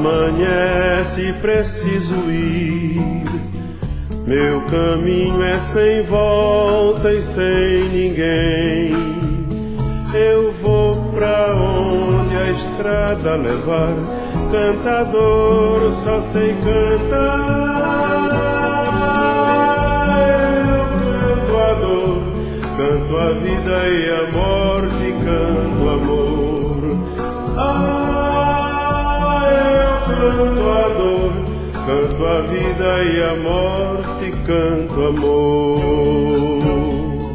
Amanhece, preciso ir. Meu caminho é sem volta e sem ninguém. Eu vou pra onde a estrada levar. Cantador, só sei cantar. Eu canto a dor, canto a vida e a morte, canto amor. Canto a dor, canto a vida e a morte, canto amor.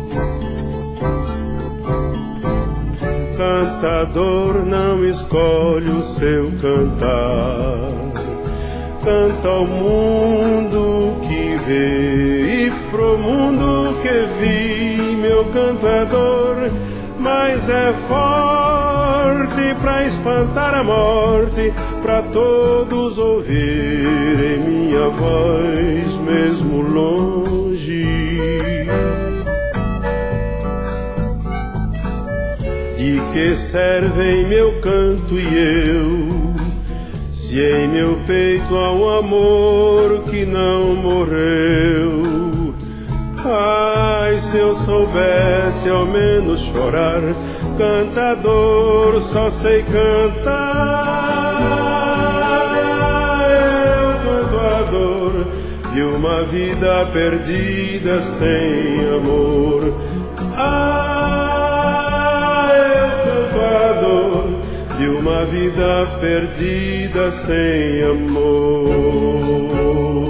Cantador não escolhe o seu cantar, canta ao mundo que vê e pro mundo que vi. Meu canto é dor, mas é forte pra espantar a morte, pra todos ouvirem minha voz mesmo longe. De que servem meu canto e eu, se em meu peito há um amor que não morreu? Ai, se eu soubesse ao menos chorar, cantador, só sei cantar. Eu canto a dor de uma vida perdida sem amor. Eu canto a dor de uma vida perdida sem amor.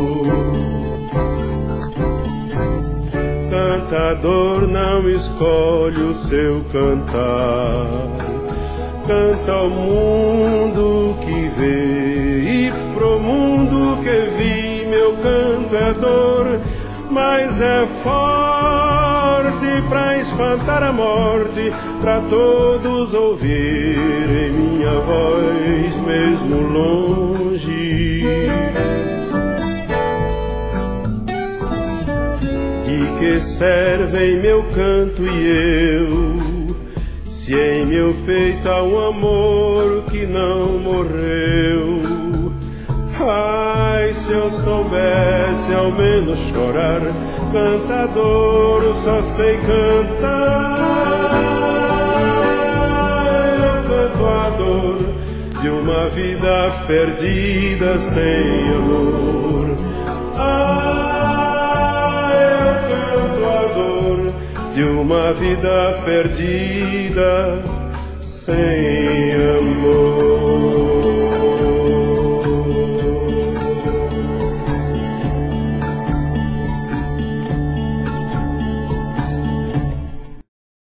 Cantador não escolhe o seu cantar, canta ao mundo que vê e pro mundo que vi. Meu canto é dor, mas é forte pra espantar a morte, pra todos ouvirem minha voz mesmo longe. De que servem meu canto e eu, se em meu peito há um amor que não morreu? Ai, se eu soubesse ao menos chorar, cantador, só sei cantar. Eu canto a dor de uma vida perdida sem amor. Eu canto a dor de uma vida perdida sem amor.